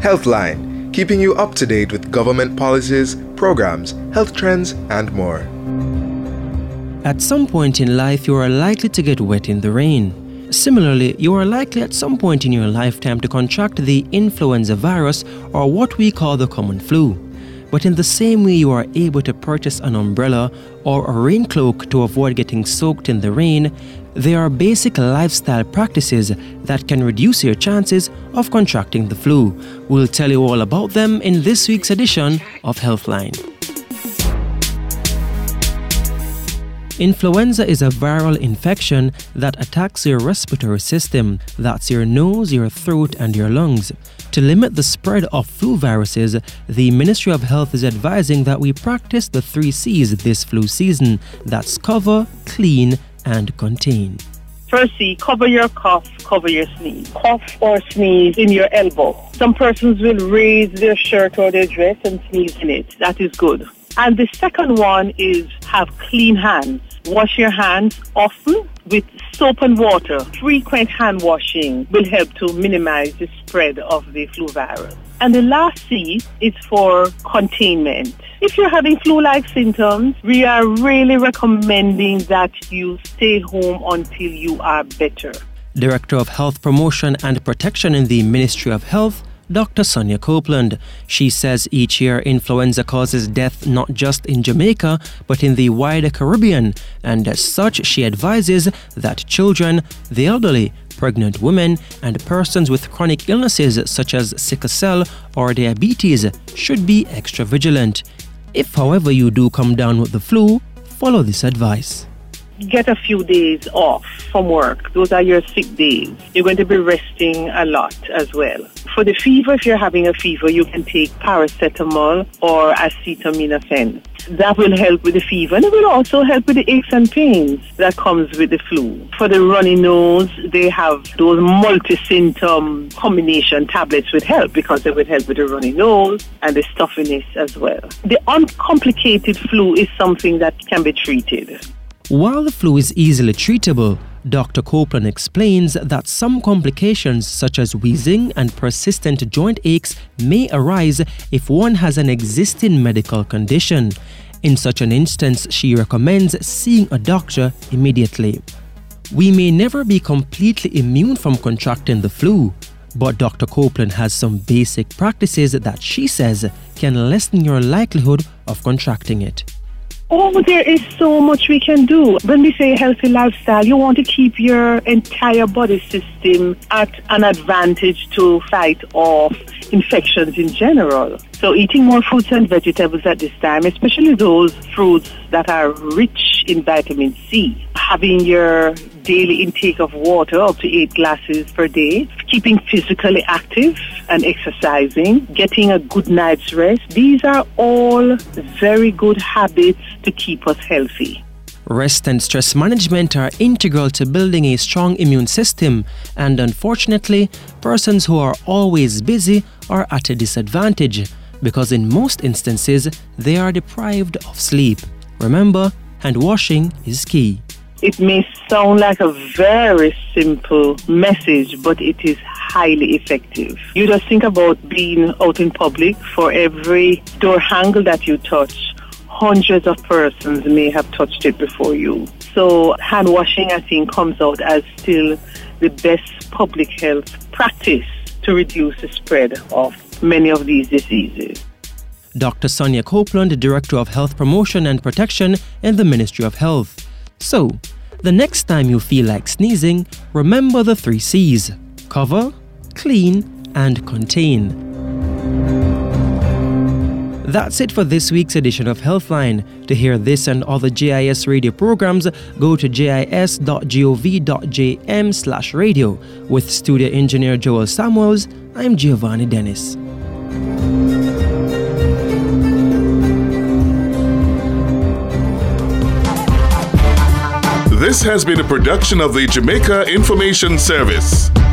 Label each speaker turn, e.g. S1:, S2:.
S1: Healthline, keeping you up to date with government policies, programs, health trends, and more.
S2: At some point in life, you are likely to get wet in the rain. Similarly, you are likely at some point in your lifetime to contract the influenza virus, or what we call the common flu. But in the same way you are able to purchase an umbrella or a rain cloak to avoid getting soaked in the rain, there are basic lifestyle practices that can reduce your chances of contracting the flu. We'll tell you all about them in this week's edition of Healthline. Influenza is a viral infection that attacks your respiratory system, that's your nose, your throat, and your lungs. To limit the spread of flu viruses, the Ministry of Health is advising that we practice the 3 C's this flu season. That's cover, clean, and contain.
S3: First C, cover your cough, cover your sneeze. Cough or sneeze in your elbow. Some persons will raise their shirt or their dress and sneeze in it. That is good. And the second one is have clean hands. Wash your hands often with soap and water. Frequent hand washing will help to minimize the spread of the flu virus. And the last C is for containment. If you're having flu-like symptoms, we are really recommending that you stay home until you are better.
S2: Director of Health Promotion and Protection in the Ministry of Health, Dr. Sonia Copeland. She says each year influenza causes death not just in Jamaica, but in the wider Caribbean, and as such she advises that children, the elderly, pregnant women, and persons with chronic illnesses such as sickle cell or diabetes should be extra vigilant. If, however, you do come down with the flu, follow this advice.
S3: Get a few days off from work. Those are your sick days. You're going to be resting a lot as well. For the fever, if you're having a fever, you can take paracetamol or acetaminophen. That will help with the fever, and it will also help with the aches and pains that comes with the flu. For the runny nose, they have those multi-symptom combination tablets would help because they would help with the runny nose and the stuffiness as well. The uncomplicated flu is something that can be treated.
S2: While the flu is easily treatable, Dr. Copeland explains that some complications such as wheezing and persistent joint aches may arise if one has an existing medical condition. In such an instance, she recommends seeing a doctor immediately. We may never be completely immune from contracting the flu, but Dr. Copeland has some basic practices that she says can lessen your likelihood of contracting it.
S3: Oh, there is so much we can do. When we say healthy lifestyle, you want to keep your entire body system at an advantage to fight off infections in general. So eating more fruits and vegetables at this time, especially those fruits that are rich in vitamin C. Having your daily intake of water up to 8 glasses per day. Keeping physically active and exercising. Getting a good night's rest. These are all very good habits to keep us healthy.
S2: Rest and stress management are integral to building a strong immune system, and unfortunately, persons who are always busy are at a disadvantage because in most instances, they are deprived of sleep. Remember, hand washing is key.
S3: It may sound like a very simple message, but it is highly effective. You just think about being out in public. For every door handle that you touch, hundreds of persons may have touched it before you. So hand washing, I think, comes out as still the best public health practice to reduce the spread of many of these diseases.
S2: Dr. Sonia Copeland, Director of Health Promotion and Protection in the Ministry of Health. So, the next time you feel like sneezing, remember the 3 C's: cover, clean, and contain. That's it for this week's edition of Healthline. To hear this and other JIS radio programs, go to jis.gov.jm/radio. With studio engineer Joel Samuels, I'm Giovanni Dennis.
S4: This has been a production of the Jamaica Information Service.